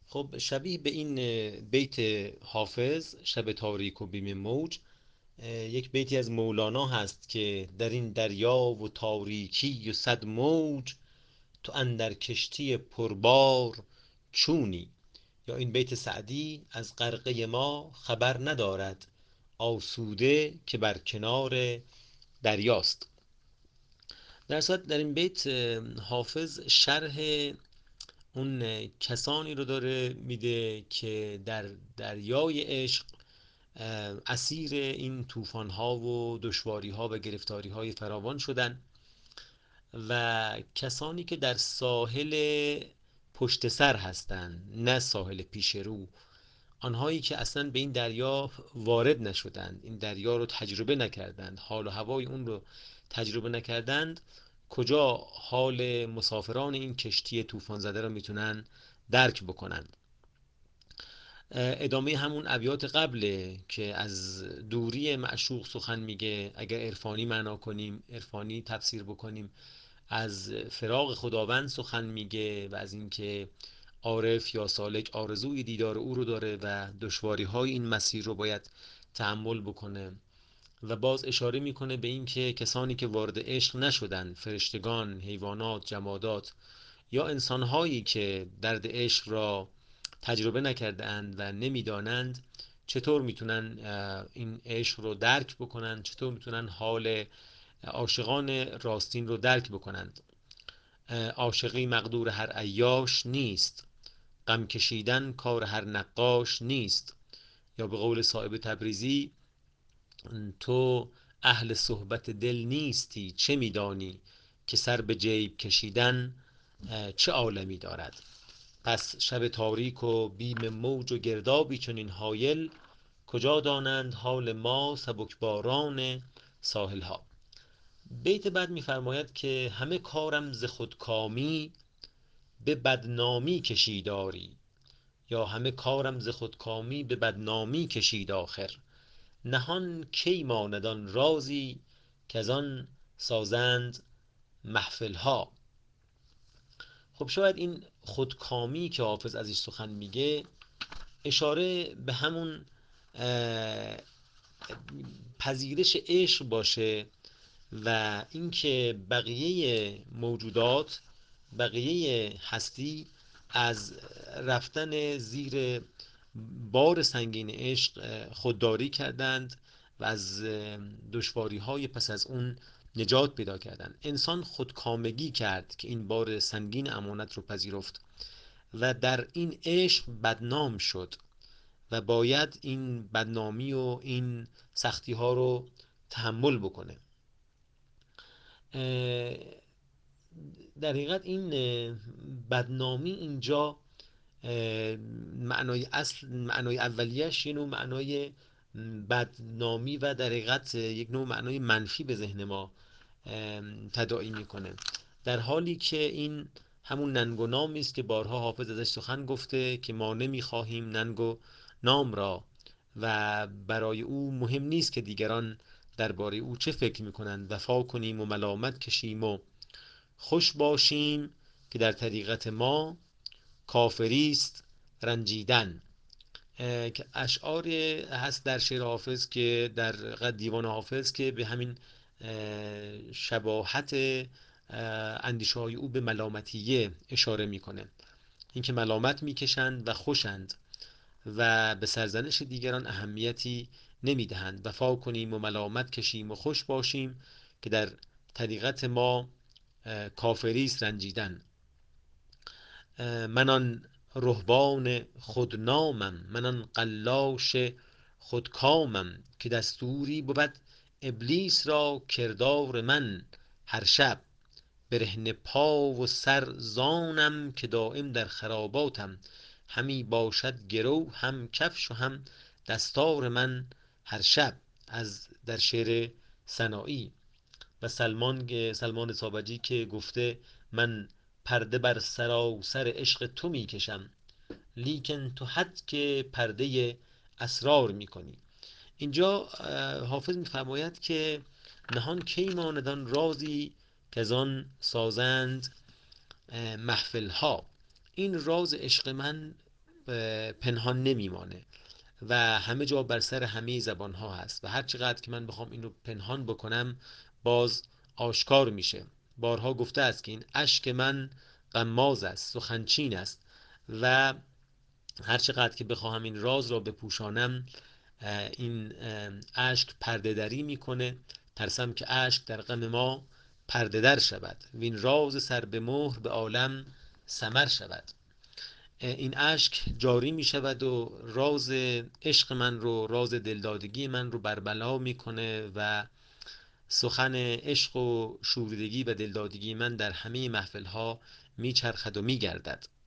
خب شبیه به این بیت حافظ شب تاریک و بیم موج، یک بیتی از مولانا هست که در این دریا و تاریکی و صد موج، تو اندر کشتی پربار چونی. یا این بیت سعدی از غرقه ما خبر ندارد، آسوده که بر کنار دریاست. در صورت در این بیت حافظ شرح اون کسانی رو داره میده که در دریای عشق اسیر این طوفان ها و دشواری ها و گرفتاری های فراوان شدن، و کسانی که در ساحل پشت سر هستند، نه ساحل پیش رو، آنهایی که اصلا به این دریا وارد نشدند، این دریا رو تجربه نکردند، حال و هوای اون رو تجربه نکردند، کجا حال مسافران این کشتی طوفان زده رو میتونن درک بکنند. ادامه همون ابیات قبله که از دوری معشوق سخن میگه، اگر عرفانی معنا کنیم، عرفانی تفسیر بکنیم، از فراق خداوند سخن میگه و از اینکه عارف یا سالک آرزوی دیدار او رو داره و دشواری های این مسیر رو باید تحمل بکنه. و باز اشاره میکنه به اینکه کسانی که وارد عشق نشدن، فرشتگان، حیوانات، جمادات یا انسانهایی که درد عشق را تجربه نکرده اند و نمیدانند، چطور میتونن این عشق رو درک بکنن، چطور میتونن حال عاشقان راستین رو درک بکنند. عاشقی مقدور هر عیاش نیست، غم کشیدن کار هر نقاش نیست. یا به قول صاحب تبریزی، تو اهل صحبت دل نیستی، چه میدانی که سر به جیب کشیدن چه عالمی دارد. پس شب تاریک و بیم موج و گردابی چنین هایل، کجا دانند حال ما سبکباران ساحل ها. بیت بعد میفرماید که همه کارم ز خودکامی به بدنامی کشیداری، یا همه کارم ز خودکامی به بدنامی کشید آخر، نهان کی ماند آن رازی که از آن سازند محفل ها. خب شاید این خودکامی که حافظ ازش سخن میگه اشاره به همون پذیرش عشق باشه و اینکه بقیه موجودات، بقیه هستی از رفتن زیر بار سنگین عشق خودداری کردند و از دشواری های پس از اون نجات پیدا کردند. انسان خودکامگی کرد که این بار سنگین امانت رو پذیرفت و در این عشق بدنام شد و باید این بدنامی و این سختی ها رو تحمل بکنه. در حقیقت این بدنامی اینجا معنای اصل، معنای اولیش یه نوع معنای بدنامی و در حقیقت یک نوع معنای منفی به ذهن ما تداعی میکنه، در حالی که این همون ننگ و نامی است که بارها حافظ ازش سخن گفته که ما نمیخواهیم ننگ و نام را، و برای او مهم نیست که دیگران درباره او چه فکر میکنند، وفا کنیم و ملامت کشیم و خوش باشیم که در طریقت ما کافری است رنجیدن. که اشعار هست در شعر حافظ که در دیوان حافظ که به همین شباهت اندیشه های او به ملامتیه اشاره میکنه، اینکه ملامت میکشند و خوشند و به سرزنش دیگران اهمیتی نمیدهند. وفا کنیم و ملامت کشیم و خوش باشیم که در طریقت ما کافری است رنجیدن. من آن رهبان خودنامم، من آن قلاش خودکامم، که دستوری بود ابلیس را کردار من هر شب، برهنه پا و سر زانم که دایم در خراباتم، همی باشد گرو هم کفش و هم دستار من هر شب. از در شعر سنایی. و سلمان سابجی که گفته من پرده بر سراسر عشق تو میکشم، لیکن تو حد که پرده اسرار میکنی. اینجا حافظ میفرماید که نهان کی ماندان رازی که از آن سازند محفل ها. این راز عشق من پنهان نمیمانه و همه جا بر سر همه زبان ها هست و هر چقدر که من بخوام اینو پنهان بکنم باز آشکار میشه. بارها گفته است که این اشک من غماز است، سخنچین است و هر چقدر که بخواهم این راز را بپوشانم این اشک پرده دری میکنه. ترسم که اشک در غم ما پرده در شود و این راز سر به مهر به عالم سمر شود. این اشک جاری می شود و راز عشق من رو، راز دلدادگی من رو بربلا میکنه و سخن عشق و شوریدگی و دلدادگی من در همه محفل ها میچرخد و میگردد.